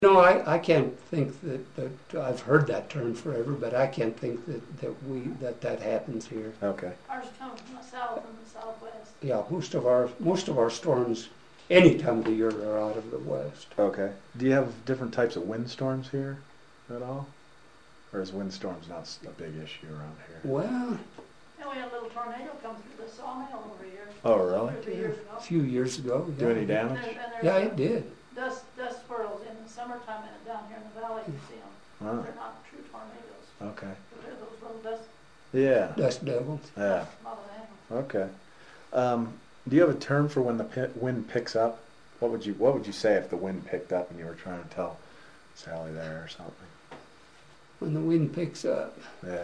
No, I can't think that I've heard that term forever, but I can't think that happens here. Okay. Ours come from the south and the southwest. Yeah, most of our storms, any time of the year, are out of the west. Okay. Do you have different types of windstorms here at all? Or is windstorms not a big issue around here? Well, And we had a little tornado come through the sawmill over here. Oh, really? 2 years ago. a few years ago. Do any And damage? there's Yeah, it did. dust swirls in the summertime and down here in the valley you see them. Oh, They're not true tornadoes. okay. They're those little dust Yeah. Dust devils. Yeah. model animals. Okay. Do you have a term for when the wind picks up? What would you say if the wind picked up and you were trying to tell Sally there or something? When the wind picks up, Yeah.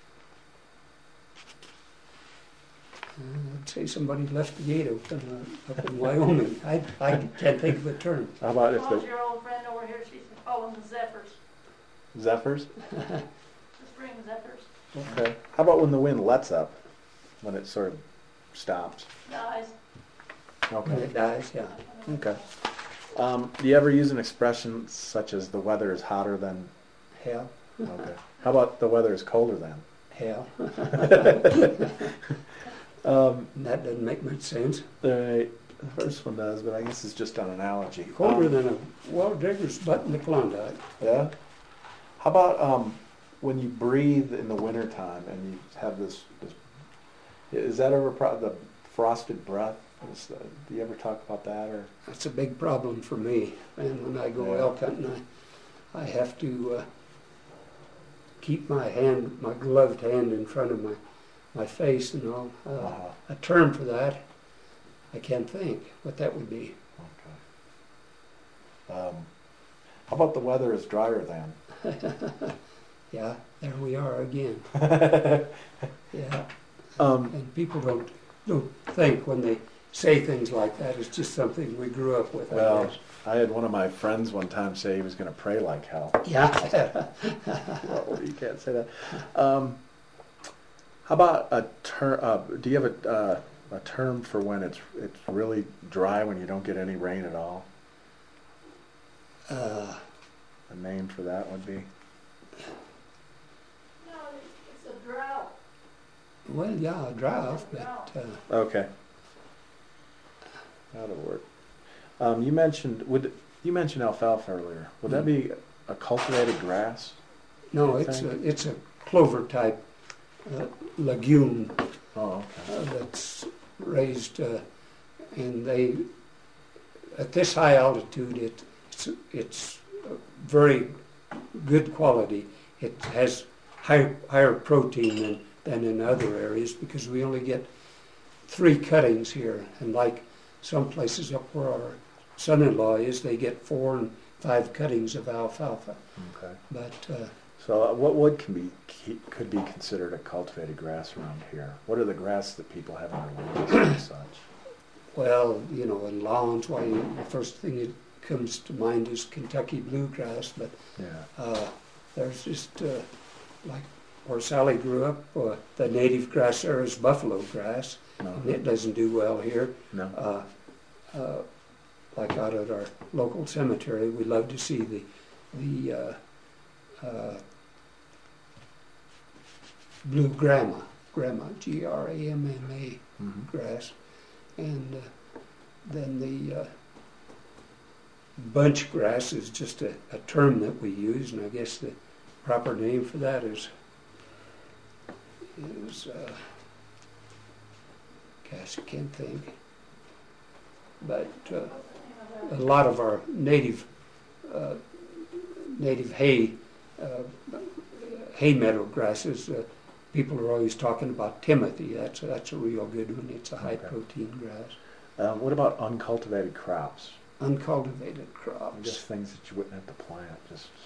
I'd say somebody left the gate open up in Wyoming. I can't think of a term. How about if How's the your old friend over here? She's calling the zephyrs. zephyrs? The spring zephyrs. Okay. How about when the wind lets up? When it sort of stops? Dies. When Okay. it dies, yeah. Okay. Do you ever use an expression such as the weather is hotter than? Hell, Okay. How about the weather is colder than? hell. Um, That doesn't make much sense. the first one does, but I guess it's just an analogy. Colder than a well digger's butt in the Klondike. Yeah. How about when you breathe in the wintertime and you have this is that ever the frosted breath? Do you ever talk about that or? That's a big problem for me. And when I go Yeah. elk hunting, I have to keep my gloved hand in front of my face and all. A term for that, I can't think what that would be. Okay. How about the weather is drier than? Yeah, there we are again. Yeah, and people don't think when they say things like that, it's just something we grew up with, I Well, guess. I had one of my friends one time say he was going to pray like hell. Yeah. Well, you can't say that. How about a term? Do you have a term for when it's really dry when you don't get any rain at all? A name for that would be? No, it's a drought. Well, yeah, a drought, but Okay. That'll work. You mentioned alfalfa earlier. Would that be a cultivated grass? no, it's a clover type legume Oh, okay. that's raised, and they at this high altitude, it's very good quality. It has higher protein than in other areas because we only get 3 cuttings here, and like some places up where our son-in-law is, they get 4 and 5 cuttings of alfalfa. Okay. But So what could be considered a cultivated grass around here? What are the grasses that people have in their lawns and such? well, in lawns, why the first thing that comes to mind is Kentucky bluegrass, but Yeah. there's just like where Sally grew up, the native grass there is buffalo grass, No. and it doesn't do well here. No. Like out at our local cemetery, we love to see the blue grama, Gramma Mhm. grass, and then the bunch grass is just a term that we use, and I guess the proper name for that is gosh, I can't think. But a lot of our native hay meadow grasses, people are always talking about Timothy. That's a real good one. It's a high Okay. protein grass. What about uncultivated crops? Uncultivated Just crops. things that you wouldn't have to plant, just